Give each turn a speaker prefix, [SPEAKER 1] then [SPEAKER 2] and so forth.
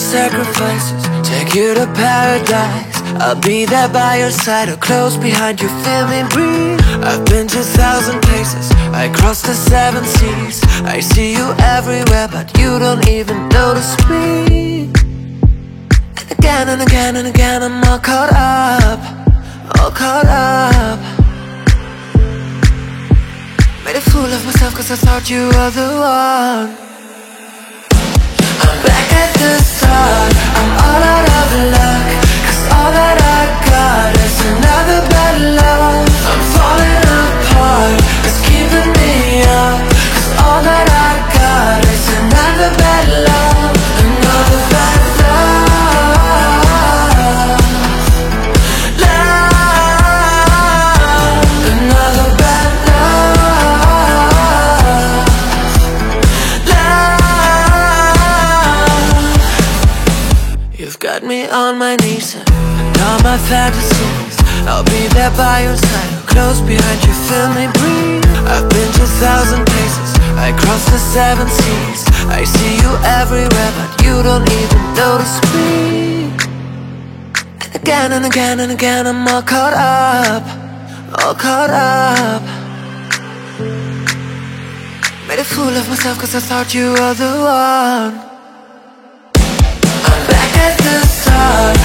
[SPEAKER 1] sacrifices, take you to paradise. I'll be there by your side or close behind you, feel me breathe. I've been to 1,000 places, I crossed the 7 seas. I see you everywhere, but you don't even notice me. And again and again and again I'm all caught up, all caught up. Made a fool of myself cause I thought you were the one. I'm back at the start, I'm all out of luck, cause all that I got is another bad love. I'm falling apart, it's keeping me up, cause all that I got is another bad love. Another bad love, love. Another bad love, love. You've got me on my knees and all my fantasies. I'll be there by your side, close behind you, feel me breathe. I've been to 1,000 places, I crossed the 7 seas. I see you everywhere, but you don't even notice me. And again and again and again I'm all caught up, all caught up. Made a fool of myself cause I thought you were the one. I'm back at the start,